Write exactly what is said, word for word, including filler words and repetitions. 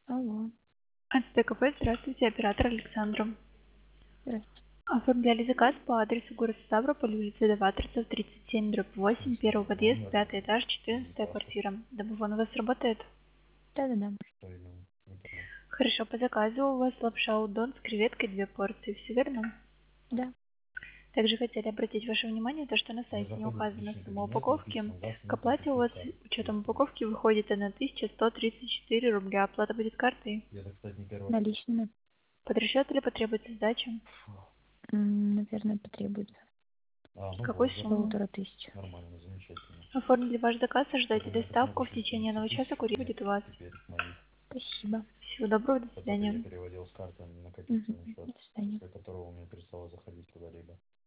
Алло. АЦТ-кафе, здравствуйте, оператор Александра. Здравствуйте. Оформляли заказ по адресу город Ставрополь, улица Новаторцев, тридцать семь, дробь восемь, первый подъезд, пятый этаж, четырнадцатая квартира. Домофон у вас работает? Да-да-да. Хорошо, по заказу у вас лапша удон с креветкой, две порции, все верно? Да. Также хотели обратить ваше внимание, то, что на сайте не указана сумма упаковки. К оплате у вас с учетом упаковки выходит одна тысяча сто тридцать четыре рубля. Оплата будет картой. Наличными. Под расчет или потребуется сдача? М, Наверное, потребуется Какую сумму? полутора тысяч. Оформили ваш заказ, ожидайте доставку. В течение одного часа курьер будет у вас. Спасибо. Всего доброго, до свидания. Мгм. До свидания.